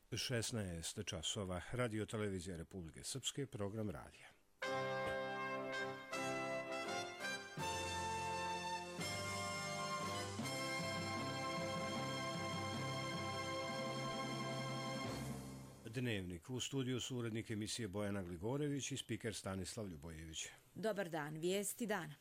16 časova, Radio televizija Republike Srpske, program radija. Dnevnik. U studiju su urednik emisije Bojana Gligorević i spiker Stanislav Ljubojević. Dobar dan, vijesti dana.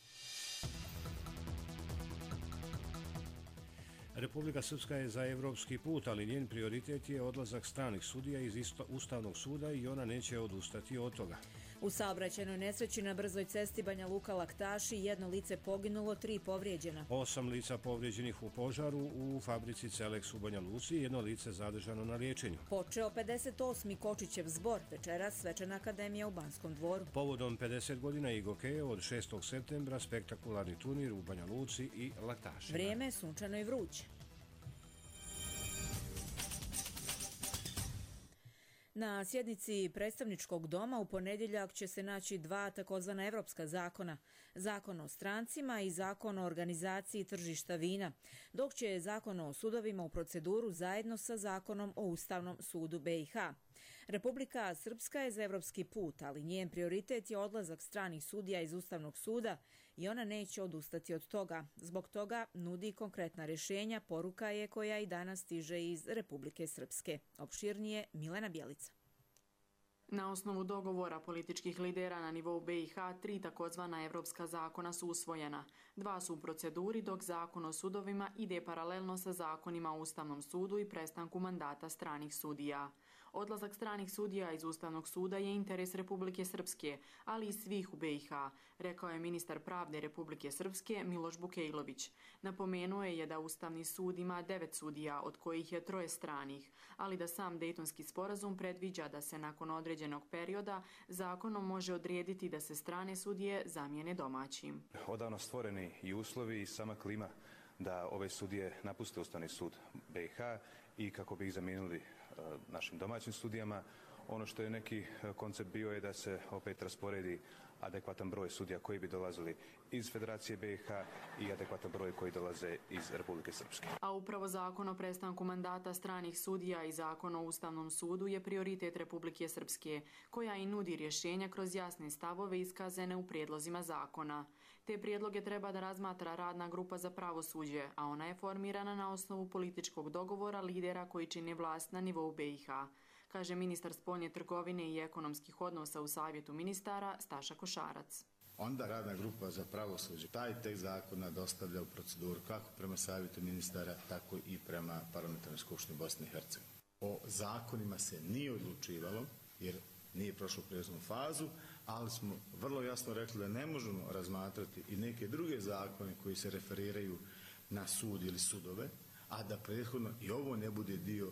Republika Srpska je za evropski put, ali njen prioritet je odlazak stranih sudija iz Ustavnog suda i ona neće odustati od toga. U saobraćajnoj nesreći na brzoj cesti Banja Luka-Laktaši jedno lice poginulo, 3 povrijeđena. 8 lica povrijeđenih u požaru u fabrici Celex u Banja Luci, jedno lice zadržano na liječenju. Počeo 58. Kočićev zbor, večeras Svečana akademija u Banskom dvoru. Povodom 50 godina Igokeje od 6. septembra spektakularni turnir u Banja Luci i Laktašima. Vrijeme je sunčano i vruće. Na sjednici predstavničkog doma u ponedjeljak će se naći 2 takozvana evropska zakona. Zakon o strancima i zakon o organizaciji tržišta vina, dok će zakon o sudovima u proceduru zajedno sa zakonom o Ustavnom sudu BiH. Republika Srpska je za evropski put, ali njen prioritet je odlazak stranih sudija iz Ustavnog suda i ona neće odustati od toga. Zbog toga nudi konkretna rješenja, poruka je koja i danas stiže iz Republike Srpske. Opširnije Milena Bjelica. Na osnovu dogovora političkih lidera na nivou BiH 3 takozvana evropska zakona su usvojena. 2 su u proceduri, dok zakon o sudovima ide paralelno sa zakonima o Ustavnom sudu i prestanku mandata stranih sudija. Odlazak stranih sudija iz Ustavnog suda je interes Republike Srpske, ali i svih u BiH, rekao je ministar pravde Republike Srpske Miloš Bukejlović. Napomenuo je da Ustavni sud ima 9 sudija, od kojih je 3 stranih, ali da sam Dejtonski sporazum predviđa da se nakon određenog perioda zakonom može odrediti da se strane sudije zamijene domaćim. Odavno stvoreni i uslovi i sama klima da ove sudije napuste Ustavni sud BiH i kako bi ih zamijenili našim domaćim sudijama. Ono što je neki koncept bio je da se opet rasporedi adekvatan broj sudija koji bi dolazili iz Federacije BiH i adekvatan broj koji dolaze iz Republike Srpske. A upravo zakon o prestanku mandata stranih sudija i zakon o Ustavnom sudu je prioritet Republike Srpske, koja i nudi rješenja kroz jasne stavove iskazane u prijedlozima zakona. Te prijedloge treba da razmatra radna grupa za pravosuđe, a ona je formirana na osnovu političkog dogovora lidera koji čine vlast na nivou BiH, kaže ministar spoljne trgovine i ekonomskih odnosa u Savjetu ministara Staša Košarac. Onda radna grupa za pravosuđe taj tekst zakona dostavlja u proceduru kako prema Savjetu ministara, tako i prema Parlamentarnoj skupštini Bosne i Hercegovine. O zakonima se nije odlučivalo jer nije prošlo prijelaznu fazu, ali smo vrlo jasno rekli da ne možemo razmatrati i neke druge zakone koji se referiraju na sud ili sudove, a da prethodno i ovo ne bude dio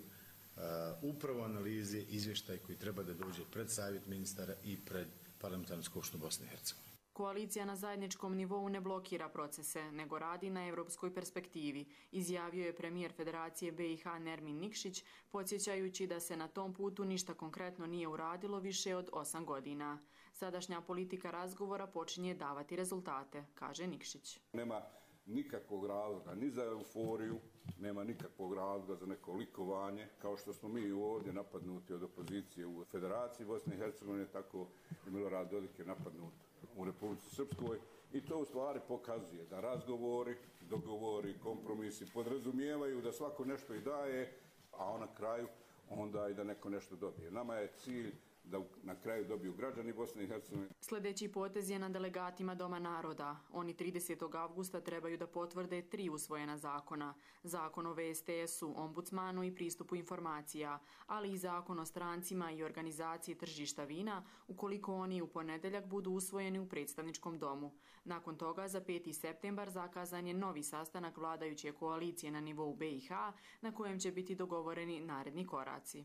upravo analize, izvještaj koji treba da dođe pred Savjet ministara i pred Parlamentarnu skupštinu Bosne i Hercegovine. Koalicija na zajedničkom nivou ne blokira procese, nego radi na evropskoj perspektivi, izjavio je premijer Federacije BiH Nermin Nikšić, podsjećajući da se na tom putu ništa konkretno nije uradilo više od 8 godina. Sadašnja politika razgovora počinje davati rezultate, kaže Nikšić. Nema nikakvog razloga ni za euforiju, nema nikakvog razloga za neko likovanje, kao što smo mi ovdje napadnuti od opozicije u Federaciji Bosne i Hercegovine, tako i Milorad Dodik je napadnut u Republici Srpskoj i to u stvari pokazuje da razgovori, dogovori, kompromisi podrazumijevaju da svako nešto i daje, a na kraju onda i da neko nešto dobije. Nama je cilj da na kraju dobiju građani Bosne i Hercegovine. Sljedeći potez je na delegatima Doma naroda. Oni 30. avgusta trebaju da potvrde 3 usvojena zakona. Zakon o VSTS-u, ombudsmanu i pristupu informacija, ali i zakon o strancima i organizaciji tržišta vina, ukoliko oni u ponedjeljak budu usvojeni u predstavničkom domu. Nakon toga, za 5. septembar zakazan je novi sastanak vladajuće koalicije na nivou BiH, na kojem će biti dogovoreni naredni koraci.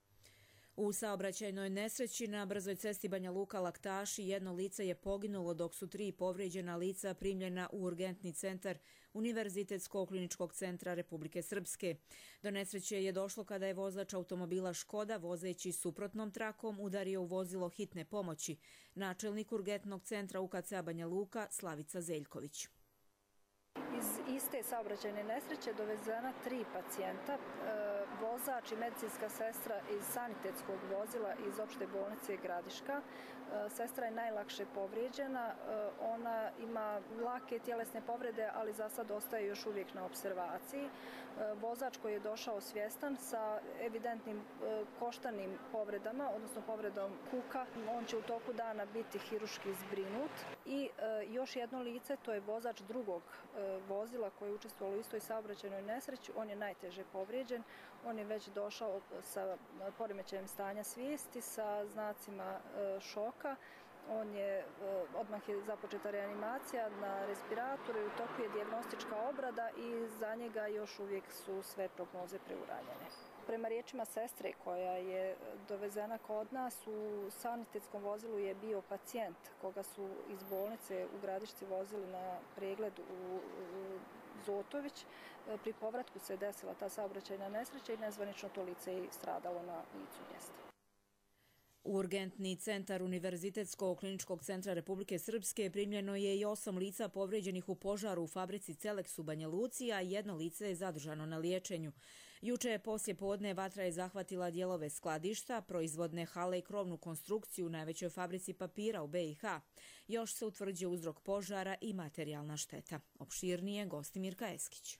U saobraćajnoj nesreći na brzoj cesti Banja Luka-Laktaši jedno lice je poginulo, dok su 3 povrijeđena lica primljena u urgentni centar Univerzitetskog kliničkog centra Republike Srpske. Do nesreće je došlo kada je vozač automobila Škoda vozeći suprotnom trakom udario u vozilo hitne pomoći, načelnik urgentnog centra UKC Banja Luka Slavica Zeljković. Iz iste saobraćajne nesreće dovezena 3 pacijenta, vozač i medicinska sestra iz sanitetskog vozila iz opšte bolnice Gradiška. Sestra je najlakše povrijeđena, ona ima lake tjelesne povrede, ali za sad ostaje još uvijek na opservaciji. Vozač koji je došao svjestan sa evidentnim koštanim povredama, odnosno povredom kuka, on će u toku dana biti hirurški zbrinut. I još jedno lice, to je vozač drugog vozila koji je učestvovao u istoj saobraćajnoj nesreći, on je najteže povrijeđen, on je već došao sa poremećajem stanja svijesti, sa znacima šoka. Odmah je započeta reanimacija na respiratoru i u toku je dijagnostička obrada i za njega još uvijek su sve prognoze preuranjene. Prema riječima sestre koja je dovezena kod nas, u sanitetskom vozilu je bio pacijent koga su iz bolnice u Gradišci vozili na pregled u Zotović. Pri povratku se desila ta saobraćajna nesreća i nezvanično to lice je stradalo na licu mjesta. U urgentni centar Univerzitetskog kliničkog centra Republike Srpske primljeno je i 8 lica povrijeđenih u požaru u fabrici Celeks u Banja Luci, a jedno lice je zadržano na liječenju. Juče poslije podne vatra je zahvatila dijelove skladišta, proizvodne hale i krovnu konstrukciju u najvećoj fabrici papira u BiH. Još se utvrđuje uzrok požara i materijalna šteta. Opširnije Gostimirka Eskić.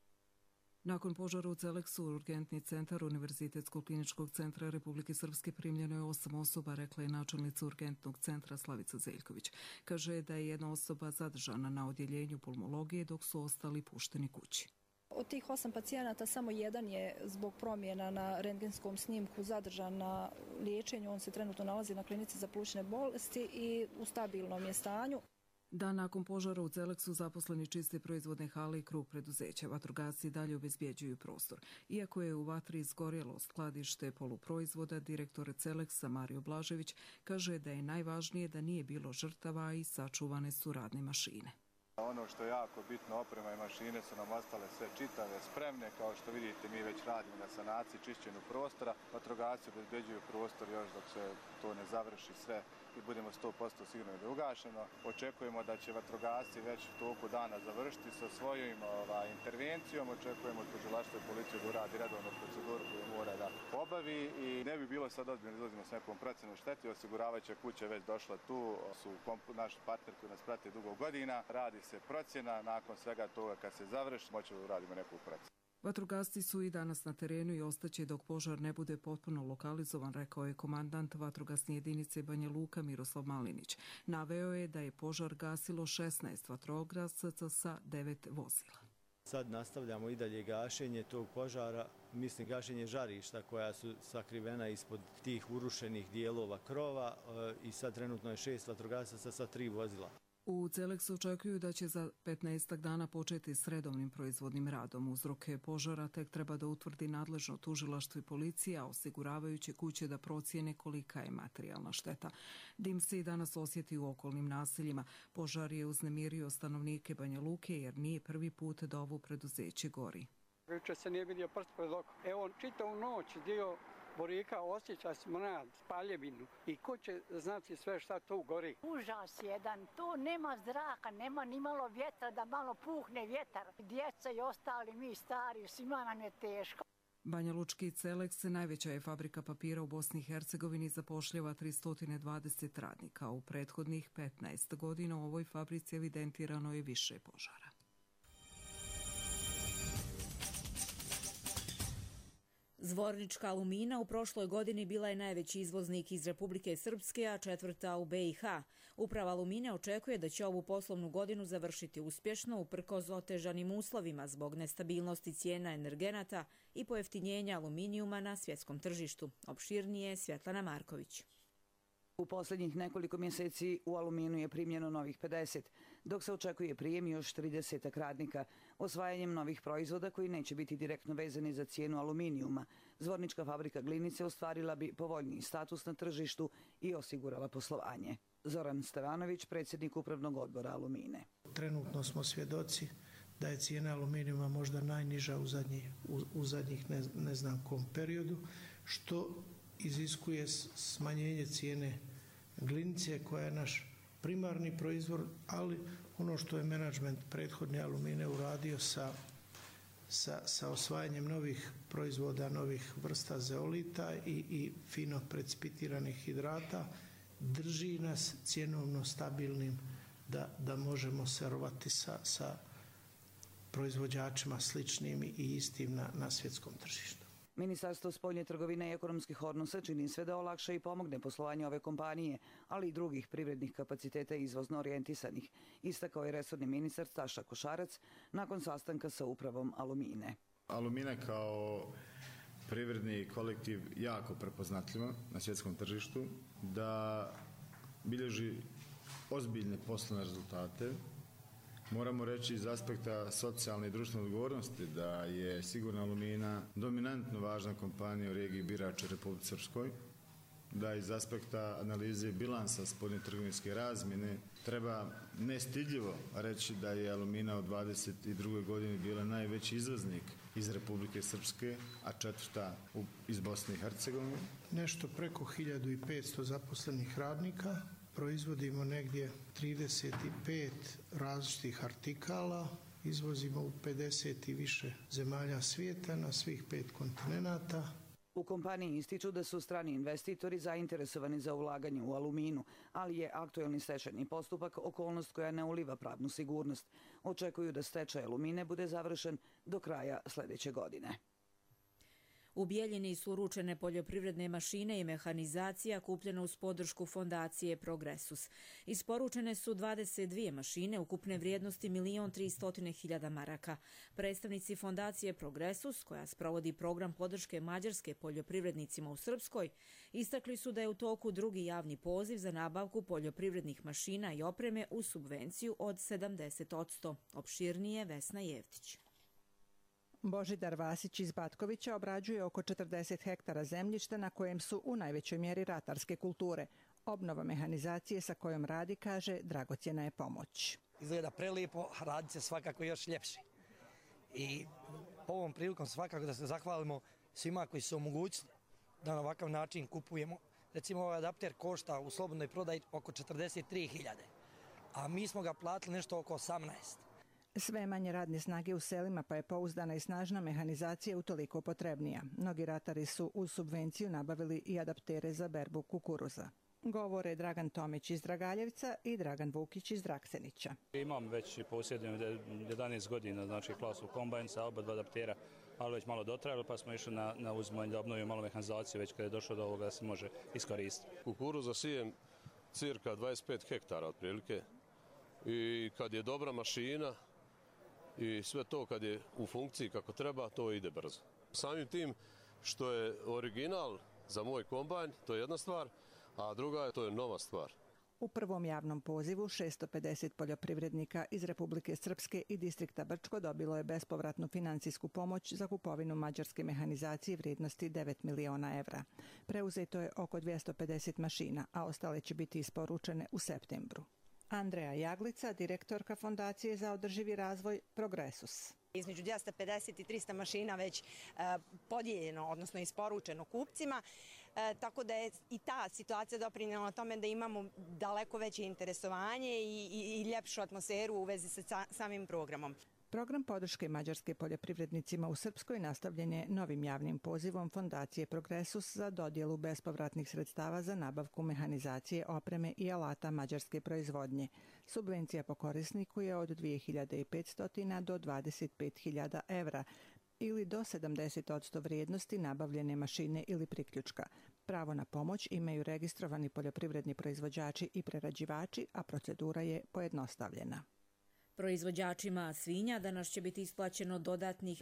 Nakon požara u Celeksu, urgentni centar Univerzitetskog kliničkog centra Republike Srpske primljeno je 8 osoba, rekla je načelnica urgentnog centra Slavica Zeljković. Kaže da je jedna osoba zadržana na odjeljenju pulmologije, dok su ostali pušteni kući. Od tih 8 pacijenata samo jedan je zbog promjena na rentgenskom snimku zadržan na liječenju. On se trenutno nalazi na klinici za plućne bolesti i u stabilnom je stanju. Dan nakon požara u Celeksu zaposleni čiste proizvodne hale i krug preduzeća. Vatrogasci dalje obezbjeđuju prostor. Iako je u vatri izgorjelo skladište poluproizvoda, direktor Celeksa Mario Blažević kaže da je najvažnije da nije bilo žrtava i sačuvane su radne mašine. Ono što je jako bitno, oprema i mašine su nam ostale sve čitave, spremne. Kao što vidite, mi već radimo na sanaciji, čišćenju prostora. Vatrogasci obezbeđuju prostor još dok se to ne završi sve i budemo 100% sigurno da je ugašeno. Očekujemo da će vatrogasci već u toku dana završiti sa svojom intervencijom. Očekujemo od tužilaštva i policije da uradi redovnu proceduru koju mora da obavi i ne bi bilo sad ozbiljno izlazimo s nekom procenom šteti. Osiguravajuća kuća je već došla tu, su naši partneri koji nas prate dugo godina. Radi se procjena, nakon svega toga kad se završi moćemo da uradimo neku procjenu. Vatrogasci su i danas na terenu i ostaće dok požar ne bude potpuno lokalizovan, rekao je komandant vatrogasne jedinice Banja Luka Miroslav Malinić. Naveo je da je požar gasilo 16 vatrogasaca sa 9 vozila. Sad nastavljamo i dalje gašenje tog požara, mislim gašenje žarišta koja su sakrivena ispod tih urušenih dijelova krova i sad trenutno je 6 vatrogasaca sa 3 vozila. U Celeksu očekuju da će za 15 dana početi s redovnim proizvodnim radom. Uzroke požara tek treba da utvrdi nadležno tužilaštvo i policija, osiguravajuće kuće da procijene kolika je materijalna šteta. Dim se i danas osjeti u okolnim naseljima. Požar je uznemirio stanovnike Banja Luke jer nije prvi put da ovo preduzeće gori. Juče se nije vidio prst pred oko. Evo, čitavu noć dio Borika osjeća smrad, spaljevinu i ko će znati sve šta tu gori. Užas jedan, tu nema zraka, nema ni malo vjetra, da malo puhne vjetar. Djeca i ostali, mi stari, svima nam je teško. Banja Lučki Celeks, najveća je fabrika papira u Bosni i Hercegovini, zapošljava 320 radnika. U prethodnih 15 godina u ovoj fabrici evidentirano je više požara. Zvornička Alumina u prošloj godini bila je najveći izvoznik iz Republike Srpske, a četvrta u BiH. Uprava Alumine očekuje da će ovu poslovnu godinu završiti uspješno uprkos otežanim uslovima zbog nestabilnosti cijena energenata i pojeftinjenja aluminijuma na svjetskom tržištu. Opširnije Svjetlana Marković. U posljednjih nekoliko mjeseci u Aluminu je primljeno novih 50, dok se očekuje prijem još 30 radnika. Osvajanjem novih proizvoda koji neće biti direktno vezani za cijenu aluminijuma, Zvornička fabrika Glinice ostvarila bi povoljniji status na tržištu i osigurala poslovanje. Zoran Stevanović, predsjednik upravnog odbora Alumine. Trenutno smo svjedoci da je cijena aluminijuma možda najniža u zadnjih ne znam kom periodu, što iziskuje smanjenje cijene glinice koja je naš primarni proizvod, ali ono što je menadžment prethodne Alumine uradio sa osvajanjem novih proizvoda, novih vrsta zeolita i fino precipitiranih hidrata, drži nas cjenovno stabilnim da možemo se rovati sa proizvođačima sličnim i istim na svjetskom tržištu. Ministarstvo spoljne trgovine i ekonomskih odnosa čini sve da olakša i pomogne poslovanje ove kompanije, ali i drugih privrednih kapaciteta izvozno orijentisanih, istakao je resorni ministar Staša Košarac nakon sastanka sa upravom Alumine. Alumina kao privredni kolektiv jako prepoznatljiva na svjetskom tržištu, da bilježi ozbiljne poslovne rezultate. Moramo reći iz aspekta socijalne i društvene odgovornosti da je sigurno Alumina dominantno važna kompanija u regiji Birač u Republici Srpskoj, da iz aspekta analize bilansa spoljne trgovinske razmjene treba nestidljivo reći da je Alumina u 2022. godini bila najveći izvoznik iz Republike Srpske, a četvrta iz Bosne i Hercegovine. Nešto preko 1500 zaposlenih radnika, proizvodimo negdje 35 različitih artikala, izvozimo u 50 i više zemalja svijeta na svih 5 kontinenata. U kompaniji ističu da su strani investitori zainteresovani za ulaganje u Aluminu, ali je aktuelni stečajni postupak okolnost koja ne uliva pravnu sigurnost. Očekuju da stečaj Alumine bude završen do kraja sljedeće godine. U Bijeljini su uručene poljoprivredne mašine i mehanizacija kupljena uz podršku fondacije Progresus. Isporučene su 22 mašine ukupne vrijednosti 1.300.000 maraka. Predstavnici fondacije Progresus, koja sprovodi program podrške mađarske poljoprivrednicima u Srpskoj, istakli su da je u toku drugi javni poziv za nabavku poljoprivrednih mašina i opreme uz subvenciju od 70%. Opširnije Vesna Jevtić. Božidar Vasić iz Batkovića obrađuje oko 40 hektara zemljišta na kojem su u najvećoj mjeri ratarske kulture. Obnova mehanizacije sa kojom radi, kaže, dragocjena je pomoć. Izgleda prelijepo, a radi se svakako još ljepše. I ovom prilikom svakako da se zahvalimo svima koji su omogućili da na ovakav način kupujemo. Recimo, ovaj adapter košta u slobodnoj prodaji oko 43.000, a mi smo ga platili nešto oko 18. Sve manje radne snage u selima, pa je pouzdana i snažna mehanizacija utoliko potrebnija. Mnogi ratari su uz subvenciju nabavili i adaptere za berbu kukuruza. Govore Dragan Tomić iz Dragaljevca i Dragan Vukić iz Draksenića. Imam već posjedujem 11 godina, znači klasu kombajn sa oba dva adaptera, ali već malo dotrajalo, pa smo išli na uzmanje da obnovimo malo mehanizaciju, već kada je došlo do ovoga da se može iskoristiti. Kukuruza sijem cirka 25 hektara otprilike i kad je dobra mašina i sve to kad je u funkciji kako treba, to ide brzo. Samim tim što je original za moj kombajn, to je jedna stvar, a druga to je nova stvar. U prvom javnom pozivu 650 poljoprivrednika iz Republike Srpske i distrikta Brčko dobilo je bespovratnu finansijsku pomoć za kupovinu mađarske mehanizacije vrijednosti 9 miliona evra. Preuzeto je oko 250 mašina, a ostale će biti isporučene u septembru. Andreja Jaglica, direktorka Fondacije za održivi razvoj Progresus. Između 250 i 300 mašina već podijeljeno, odnosno isporučeno kupcima, tako da je i ta situacija doprinijela tome da imamo daleko veće interesovanje i ljepšu atmosferu u vezi sa samim programom. Program podrške mađarske poljoprivrednicima u Srpskoj nastavljen je novim javnim pozivom Fondacije Progresus za dodjelu bespovratnih sredstava za nabavku mehanizacije, opreme i alata mađarske proizvodnje. Subvencija po korisniku je od 2.500 do 25.000 evra ili do 70% vrijednosti nabavljene mašine ili priključka. Pravo na pomoć imaju registrovani poljoprivredni proizvođači i prerađivači, a procedura je pojednostavljena. Proizvođačima svinja danas će biti isplaćeno dodatnih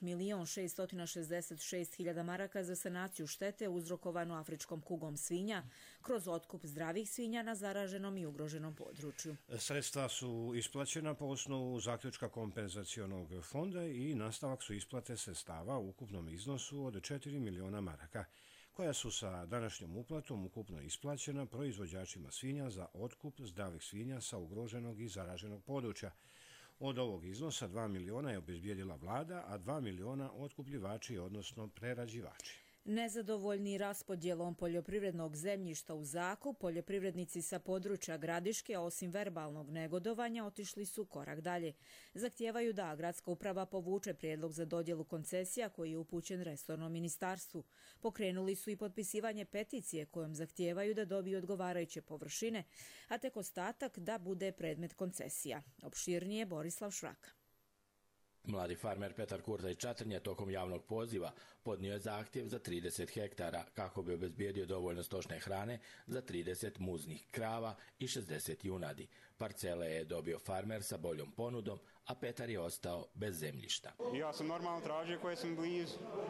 1.666.000 maraka za sanaciju štete uzrokovanu afričkom kugom svinja kroz otkup zdravih svinja na zaraženom i ugroženom području. Sredstva su isplaćena po osnovu zaključka kompenzacionog fonda i nastavak su isplate sredstava u ukupnom iznosu od 4 miliona maraka, koja su sa današnjom uplatom ukupno isplaćena proizvođačima svinja za otkup zdravih svinja sa ugroženog i zaraženog područja. Od ovog iznosa 2 miliona je obezbijedila vlada, a 2 miliona otkupljivači, odnosno prerađivači. Nezadovoljni raspodjelom poljoprivrednog zemljišta u zakup, poljoprivrednici sa područja Gradiške, osim verbalnog negodovanja, otišli su korak dalje. Zahtijevaju da gradska uprava povuče prijedlog za dodjelu koncesija koji je upućen resornom ministarstvu. Pokrenuli su i potpisivanje peticije kojom zahtijevaju da dobiju odgovarajuće površine, a tek ostatak da bude predmet koncesija. Opširnije Borislav Šraka. Mladi farmer Petar Kurta iz Čatrnje tokom javnog poziva podnio je zahtjev za 30 hektara kako bi obezbijedio dovoljno stočne hrane za 30 muznih krava i 60 junadi. Parcele je dobio farmer sa boljom ponudom, a Petar je ostao bez zemljišta. Ja sam normalno tražio koje sam blizu.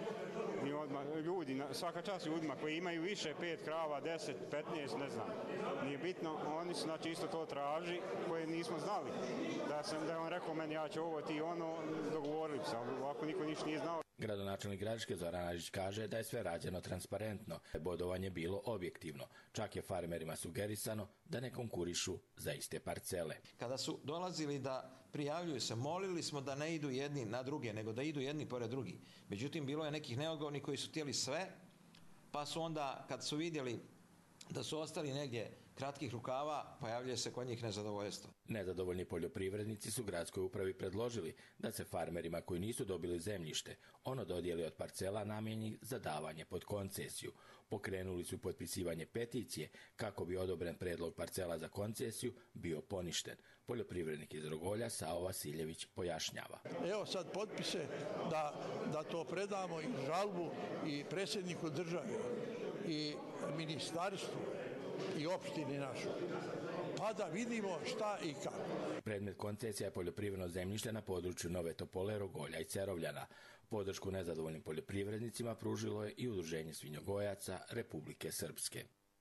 Ljudi, svaka čast ljudima koji imaju više, 5 krava, 10, 15, ne znam. Nije bitno, oni su znači isto to traži koje nismo znali. Da je on rekao meni ja ću ovo ti ono, dogovorili se, ali ovako niko ništa nije znao. Gradonačelnik Gradiške Zoran Ažić kaže da je sve rađeno transparentno, bodovanje bilo objektivno. Čak je farmerima sugerisano da ne konkurišu za iste parcele. Kada su dolazili da prijavljuju se, molili smo da ne idu jedni na druge, nego da idu jedni pored drugi. Međutim, bilo je nekih neodgovornih koji su htjeli sve, pa su onda, kad su vidjeli da su ostali negdje kratkih rukava, pojavljuje se kod njih nezadovoljstvo. Nezadovoljni poljoprivrednici su gradskoj upravi predložili da se farmerima koji nisu dobili zemljište ono dodijeli od parcela namijenjenih za davanje pod koncesiju. Pokrenuli su potpisivanje peticije kako bi odobren predlog parcela za koncesiju bio poništen. Poljoprivrednik iz Rogolja Sao Vasiljević pojašnjava. Evo sad potpise da to predamo i žalbu i predsjedniku države i ministarstvu i opštini našu, pa da vidimo šta i kako. Predmet koncesija je poljoprivredno zemljište na području Nove Topole, Rogolja i Cerovljana. Podršku nezadovoljnim poljoprivrednicima pružilo je i Udruženje svinjogojaca Republike Srpske.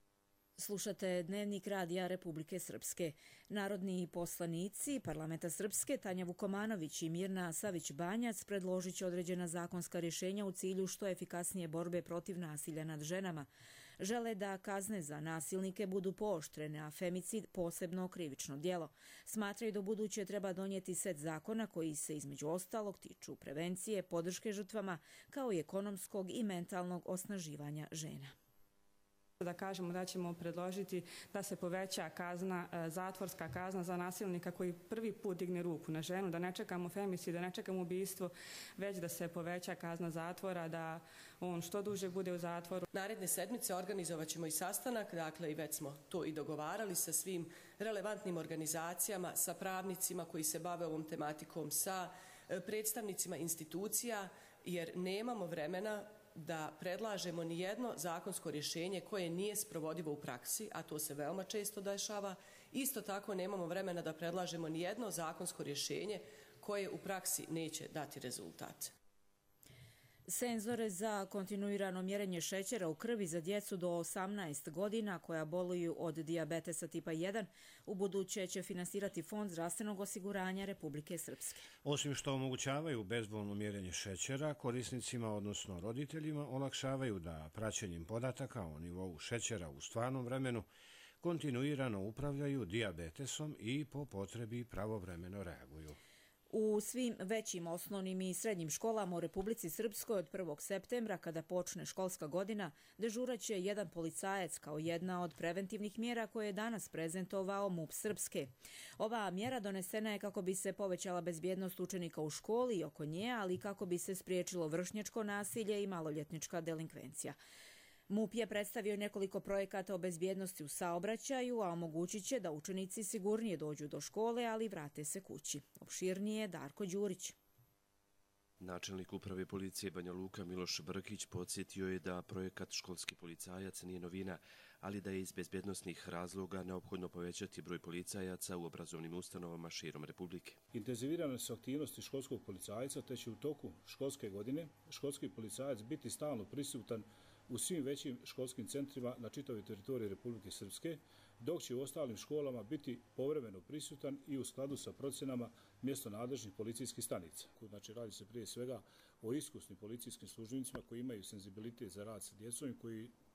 Slušate Dnevnik radija Republike Srpske. Narodni poslanici Parlamenta Srpske Tanja Vukomanović i Mirna Savić-Banjac predložit će određena zakonska rješenja u cilju što efikasnije borbe protiv nasilja nad ženama. Žele da kazne za nasilnike budu pooštrene, a femicid posebno krivično djelo. Smatraju da buduće treba donijeti set zakona koji se između ostalog tiču prevencije, podrške žrtvama, kao i ekonomskog i mentalnog osnaživanja žena. Da kažemo da ćemo predložiti da se poveća kazna, zatvorska kazna za nasilnika koji prvi put digne ruku na ženu, da ne čekamo femicid, da ne čekamo ubistvo, već da se poveća kazna zatvora, da on što duže bude u zatvoru. Naredne sedmice organizovat ćemo i sastanak, dakle i već smo to i dogovarali sa svim relevantnim organizacijama, sa pravnicima koji se bave ovom tematikom, sa predstavnicima institucija, jer nemamo vremena da predlažemo ni jedno zakonsko rješenje koje nije sprovodivo u praksi, a to se veoma često dešava. Isto tako nemamo vremena da predlažemo ni jedno zakonsko rješenje koje u praksi neće dati rezultat. Senzore za kontinuirano mjerenje šećera u krvi za djecu do 18 godina koja boluju od dijabetesa tipa 1 u buduće će finansirati Fond zdravstvenog osiguranja Republike Srpske. Osim što omogućavaju bezbolno mjerenje šećera, korisnicima, odnosno roditeljima, olakšavaju da praćenjem podataka o nivou šećera u stvarnom vremenu kontinuirano upravljaju dijabetesom i po potrebi pravovremeno reaguju. U svim većim osnovnim i srednjim školama u Republici Srpskoj od 1. septembra, kada počne školska godina, dežuraće jedan policajac kao jedna od preventivnih mjera koje je danas prezentovao MUP Srpske. Ova mjera donesena je kako bi se povećala bezbjednost učenika u školi i oko nje, ali kako bi se spriječilo vršnjačko nasilje i maloljetnička delinkvencija. MUP je predstavio nekoliko projekata o bezbjednosti u saobraćaju, a omogućit će da učenici sigurnije dođu do škole, ali vrate se kući. Opširnije Darko Đurić. Načelnik uprave policije Banja Luka Miloš Brkić podsjetio je da projekat školski policajac nije novina, ali da je iz bezbjednosnih razloga neophodno povećati broj policajaca u obrazovnim ustanovama širom Republike. Intenzivirane su aktivnosti školskog policajca, te će u toku školske godine školski policajac biti stalno prisutan u svim većim školskim centrima na čitavoj teritoriji Republike Srpske, dok će u ostalim školama biti povremeno prisutan i u skladu sa procjenama mjesto nadležnih policijskih stanica. Znači, radi se prije svega o iskusnim policijskim službenicima koji imaju senzibilitet za rad sa djecom i koji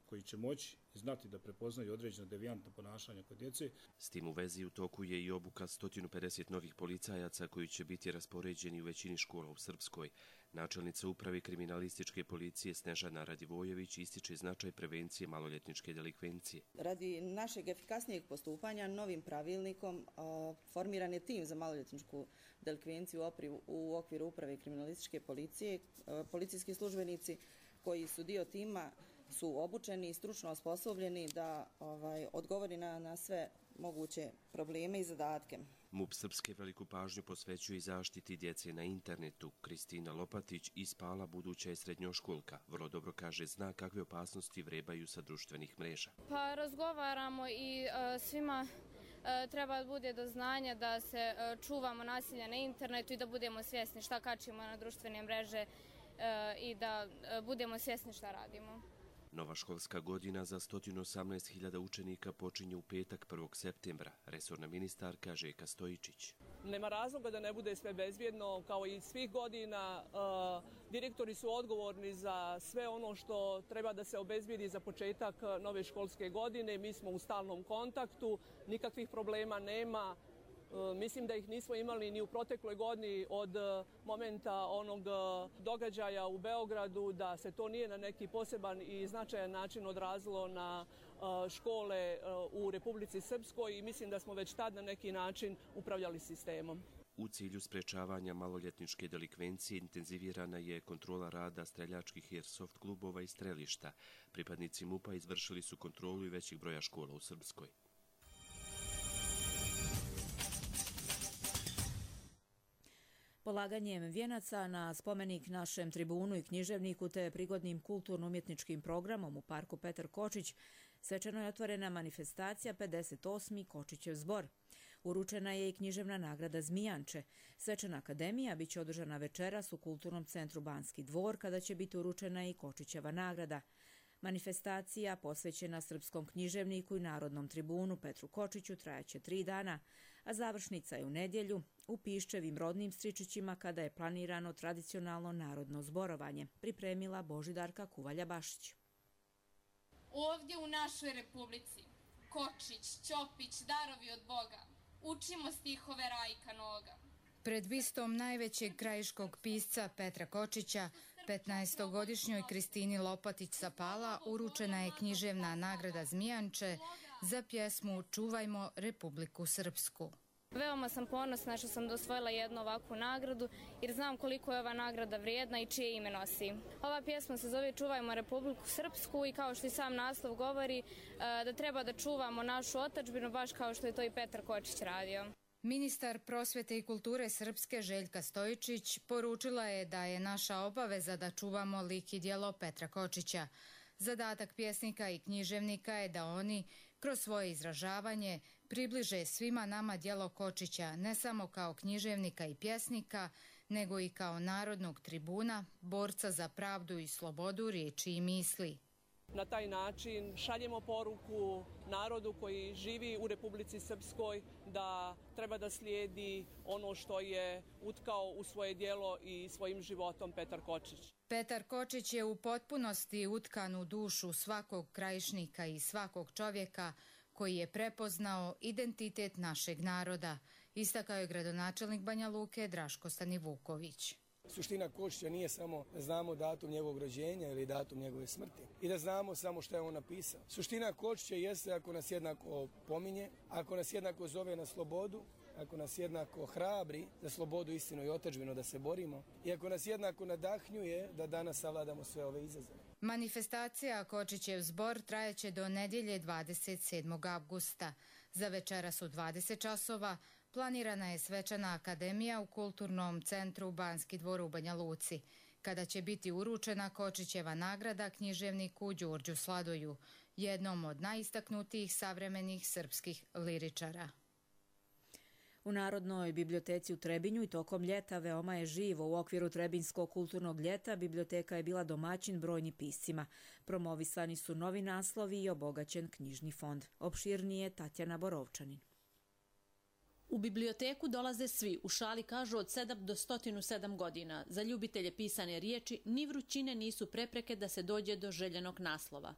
koji će moći znati da prepoznaju određena devijantna ponašanja kod djece. S tim u vezi u toku je i obuka 150 novih policajaca koji će biti raspoređeni u većini škola u Srpskoj. Načelnica uprave kriminalističke policije Snežana Radivojević ističe značaj prevencije maloljetničke delikvencije. Radi našeg efikasnijeg postupanja novim pravilnikom formiran je tim za maloljetničku delikvenciju u okviru uprave kriminalističke policije. Policijski službenici koji su dio tima su obučeni i stručno osposobljeni da odgovori na sve moguće probleme i zadatke. MUP Srpske veliku pažnju posvećuje i zaštiti djece na internetu. Kristina Lopatić iz Pala buduća je srednjoškolka. Vrlo dobro kaže, zna kakve opasnosti vrebaju sa društvenih mreža. Pa razgovaramo i svima treba da bude do znanja da se čuvamo nasilja na internetu i da budemo svjesni šta kačimo na društvene mreže i da budemo svjesni šta radimo. Nova školska godina za 118.000 učenika počinje u petak 1. septembra. Resorna ministarka Željka Stojičić. Nema razloga da ne bude sve bezbjedno. Kao i svih godina, direktori su odgovorni za sve ono što treba da se obezbijedi za početak nove školske godine. Mi smo u stalnom kontaktu, nikakvih problema nema. Mislim da ih nismo imali ni u protekloj godini od momenta onog događaja u Beogradu, da se to nije na neki poseban i značajan način odrazilo na škole u Republici Srpskoj i mislim da smo već tad na neki način upravljali sistemom. U cilju sprečavanja maloljetničke delikvencije intenzivirana je kontrola rada streljačkih airsoft klubova i strelišta. Pripadnici MUP-a izvršili su kontrolu i većih broja škola u Srpskoj. Polaganjem vijenaca na spomenik našem tribunu i književniku te prigodnim kulturno-umjetničkim programom u parku Petar Kočić svečano je otvorena manifestacija 58. Kočićev zbor. Uručena je i književna nagrada Zmijanče. Svečana akademija biće održana večeras u Kulturnom centru Banski dvor kada će biti uručena i Kočićeva nagrada. Manifestacija posvećena srpskom književniku i narodnom tribunu Petru Kočiću trajaće 3 dana, a završnica je u nedjelju u Piščevim rodnim Stričićima kada je planirano tradicionalno narodno zborovanje, pripremila Božidarka Kuvalja-Bašić. Ovdje u našoj Republici, Kočić, Ćopić, darovi od Boga, učimo stihove Rajka Noga. Pred bistom najvećeg krajiškog pisca Petra Kočića, 15-godišnjoj Kristini Lopatić sa Pala uručena je književna nagrada Zmijanče za pjesmu Čuvajmo Republiku Srpsku. Veoma sam ponosna što sam osvojila jednu ovakvu nagradu jer znam koliko je ova nagrada vrijedna i čije ime nosi. Ova pjesma se zove Čuvajmo Republiku Srpsku i kao što i sam naslov govori da treba da čuvamo našu otadžbinu baš kao što je to i Petar Kočić radio. Ministar prosvete i kulture Srpske Željka Stojičić poručila je da je naša obaveza da čuvamo lik i djelo Petra Kočića. Zadatak pjesnika i književnika je da oni, kroz svoje izražavanje, približe svima nama djelo Kočića, ne samo kao književnika i pjesnika, nego i kao narodnog tribuna, borca za pravdu i slobodu riječi i misli. Na taj način šaljemo poruku narodu koji živi u Republici Srpskoj da treba da slijedi ono što je utkao u svoje djelo i svojim životom Petar Kočić. Petar Kočić je u potpunosti utkan u dušu svakog krajišnika i svakog čovjeka koji je prepoznao identitet našeg naroda, istakao je gradonačelnik Banja Luke Draško Stanivuković. Suština Kočića nije samo da znamo datum njegovog rođenja ili datum njegove smrti i da znamo samo što je on napisao. Suština Kočića jeste ako nas jednako pominje, ako nas jednako zove na slobodu, ako nas jednako hrabri za slobodu, istinu i otadžbinu da se borimo i ako nas jednako nadahnjuje da danas savladamo sve ove izazove. Manifestacija Kočićev zbor trajeće do nedjelje 27. avgusta. Za večeras u 20 časova planirana je svečana akademija u Kulturnom centru Banski dvor u Banja Luci, kada će biti uručena Kočićeva nagrada književniku Đurđu Sladoju, jednom od najistaknutijih savremenih srpskih liričara. U Narodnoj biblioteci u Trebinju i tokom ljeta veoma je živo. U okviru Trebinskog kulturnog ljeta biblioteka je bila domaćin brojnim piscima. Promovisani su novi naslovi i obogaćen knjižni fond. Opširnije Tatjana Borovčanin. U biblioteku dolaze svi, u šali kažu od 7 do 107 godina. Za ljubitelje pisane riječi ni vrućine nisu prepreke da se dođe do željenog naslova.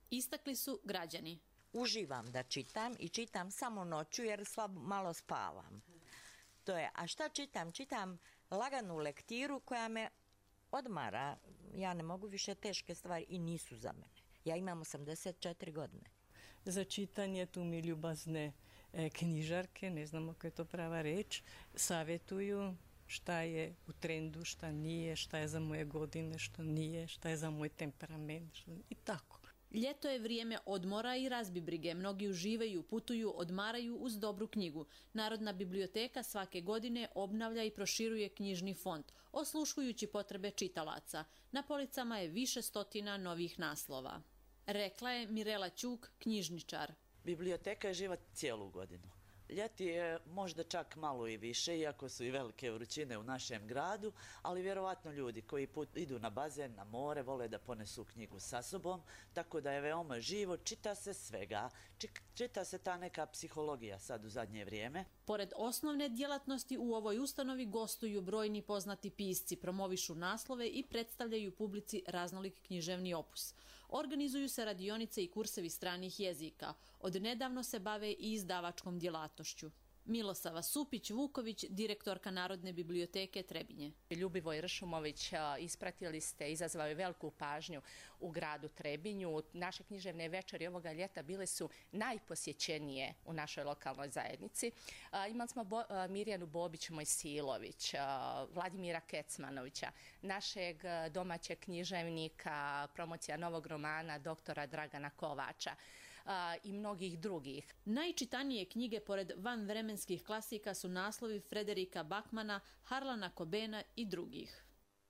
Istakli su građani. Uživam da čitam i čitam samo noću jer malo spavam. To je, a šta čitam? Čitam laganu lektiru koja me odmara. Ja ne mogu više teške stvari i nisu za mene. Ja imam 84 godine. Za čitanje tu mi ljubazne knjižarke, ne znam ako je to prava reč, savjetuju šta je u trendu, šta nije, šta je za moje godine, što nije, šta je za moj temperament i tako. Ljeto je vrijeme odmora i razbibrige. Mnogi uživaju, putuju, odmaraju uz dobru knjigu. Narodna biblioteka svake godine obnavlja i proširuje knjižni fond, osluškujući potrebe čitalaca. Na policama je više stotina novih naslova. Rekla je Mirela Ćuk, knjižničar. Biblioteka je živa cijelu godinu. Ljeti je možda čak malo i više, iako su i velike vrućine u našem gradu, ali vjerovatno ljudi koji idu na bazen, na more, vole da ponesu knjigu sa sobom, tako da je veoma živo, čita se svega, čita se ta neka psihologija sad u zadnje vrijeme. Pored osnovne djelatnosti u ovoj ustanovi gostuju brojni poznati pisci, promovišu naslove i predstavljaju publici raznolik književni opus. Organizuju se radionice i kursevi stranih jezika. Od nedavno se bave i izdavačkom djelatošću. Milosava Supić-Vuković, direktorka Narodne biblioteke Trebinje. Ljubivoj Ršumović ispratili ste, izazvao je veliku pažnju u gradu Trebinju. Naše književne večeri ovoga ljeta bile su najposjećenije u našoj lokalnoj zajednici. Imali smo Mirjanu Bobić-Mojsilović, Vladimira Kecmanovića, našeg domaćeg književnika, promocija novog romana doktora Dragana Kovača i mnogih drugih. Najčitanije knjige pored vanvremenskih klasika su naslovi Frederika Bakmana, Harlana Kobena i drugih.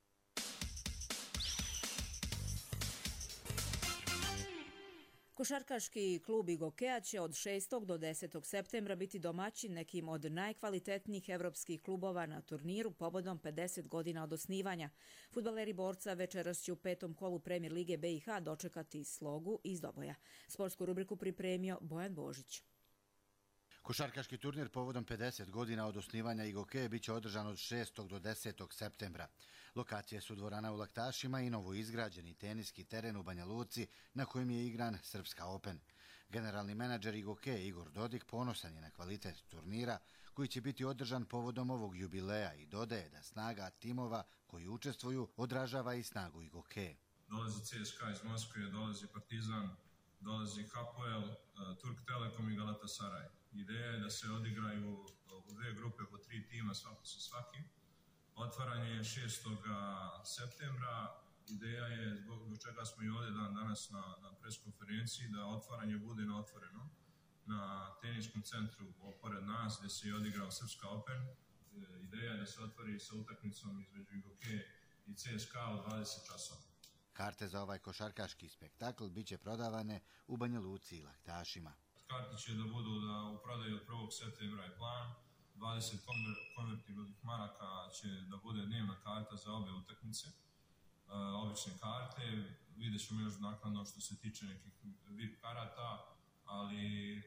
Košarkaški klub Igokeja će od 6. do 10. septembra biti domaćin nekim od najkvalitetnijih evropskih klubova na turniru povodom 50 godina od osnivanja. Fudbaleri Borca večeras će u 5. kolu Premier lige BiH dočekati Slogu iz Doboja. Sportsku rubriku pripremio Bojan Božić. Košarkaški turnir povodom 50 godina od osnivanja Igokeje biće održan od 6. do 10. septembra. Lokacije su dvorana u Laktašima i novoizgrađeni teniski teren u Banja Luci na kojem je igran Srpska Open. Generalni menadžer Igokeje Igor Dodik ponosan je na kvalitet turnira koji će biti održan povodom ovog jubileja i dodaje da snaga timova koji učestvuju odražava i snagu Igokeje. Dolazi CSKA iz Moskve, dolazi Partizan, dolazi Hapoel, Turk Telekom i Galatasaray. Ideja je da se odigraju u dve grupe po 3 tima svako sa svakim. Otvaranje je 6. septembra. Ideja je, zbog čega smo i ovdje danas na preskonferenciji, da otvaranje bude na otvorenom. Na teniskom centru pored nas gdje se je odigrao Srpska Open. Ideja je da se otvori sa utakmicom između Igokeje i CSKA u 20 časova. Karte za ovaj košarkaški spektakl biće prodavane u Banja Luci i Laktašima. Karti će da budu u prodaju od 1. septembra je plan. 20 konvertibilnih maraka će da bude dnevna karta za obe utakmice. Obične karte, vidjet ćemo još naknadno što se tiče nekih VIP karata, ali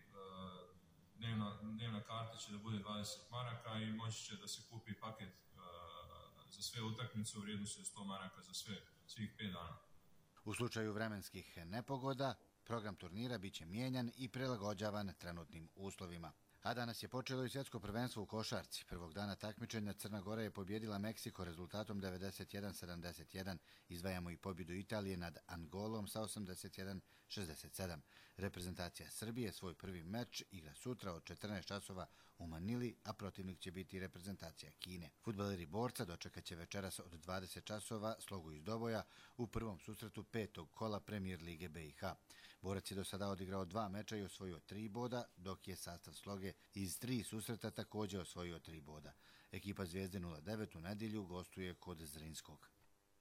dnevna karta će da bude 20 maraka i moći će da se kupi paket za sve utakmice u vrijednosti od 100 maraka za svih 5 dana. U slučaju vremenskih nepogoda, program turnira biće mijenjan i prilagođavan trenutnim uslovima. A danas je počelo i svjetsko prvenstvo u košarci. Prvog dana takmičenja Crna Gora je pobjedila Meksiko rezultatom 91-71. Izdvajamo i pobjedu Italije nad Angolom sa 81-67. Reprezentacija Srbije svoj prvi meč igra sutra od 14 časova u Manili, a protivnik će biti reprezentacija Kine. Fudbaleri Borca dočekat će večeras od 20 časova Slogu iz Doboja u prvom susretu 5. kola Premier lige BiH. Borac je do sada odigrao 2 meča i osvojio 3 boda, dok je sastav Sloge iz 3 susreta također osvojio 3 boda. Ekipa Zvijezde 09 u nedjelju gostuje kod Zrinskog.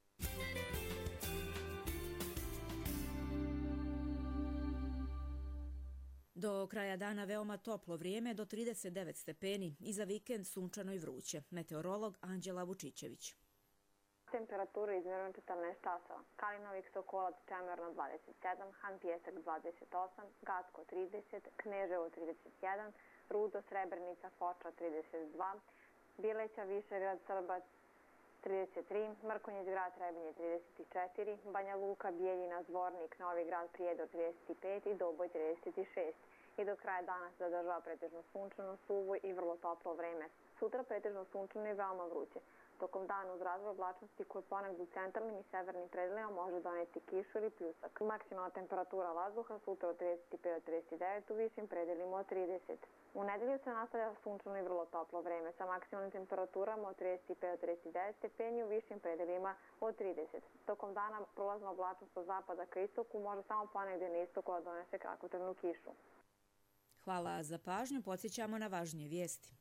Do kraja dana veoma toplo vrijeme, do 39 stepeni, i za vikend sunčano i vruće. Meteorolog Anđela Vučićević. Temperatura izmjerena 14 časova. Kalinovik Sokolac Čemerno 27, Han Pjesak 28, Gacko 30, Kneževo 31, Rudo Srebrenica Foča 32, Bileća Višegrad Srbac 33, Mrkonjić grad Trebinje 34, Banja Luka, Bijeljina, Zvornik, Novi grad Prijedor 35 i Doboj 36. I do kraja dana se zadržava pretežno sunčano, suvo i vrlo toplo vreme. Sutra pretežno sunčano i veoma vruće. Tokom dana uz razvoj oblačnosti koje ponegdje u centralnim i severnim predelima može doneti kišu ili pljusak. Maksimalna temperatura vazduha sutra od 35 do 39, u višim predelima od 30. U nedelju se nastavlja sunčano i vrlo toplo vreme sa maksimalnim temperaturama od 35 do 39 stepeni, u višim predelima od 30. Tokom dana prolazna oblačnost od zapada ka istoku može samo ponegdje na istoku da donese kratkotrajnu kišu. Hvala za pažnju, podsjećamo na važnije vijesti.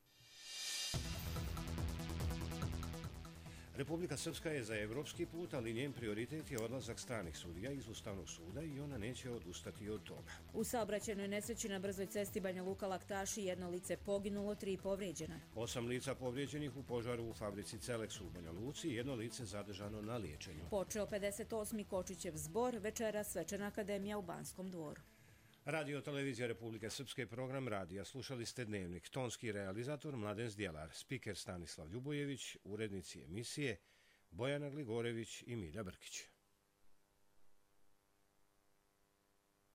Republika Srpska je za evropski put, ali njen prioritet je odlazak stranih sudija iz Ustavnog suda i ona neće odustati od toga. U saobraćajnoj nesreći na brzoj cesti Banja Luka-Laktaši jedno lice poginulo, 3 povrijeđena. 8 lica povrijeđenih u požaru u fabrici Celeks u Banja Luci i jedno lice zadržano na liječenju. Počeo 58. Kočićev zbor, večera Svečana akademija u Banskom dvoru. Radio Televizija Republike Srpske, program radija. Slušali ste Dnevnik. Tonski realizator Mladen Zdjelar, spiker Stanislav Ljubojević, urednici emisije Bojana Gligorević i Milja Brkić.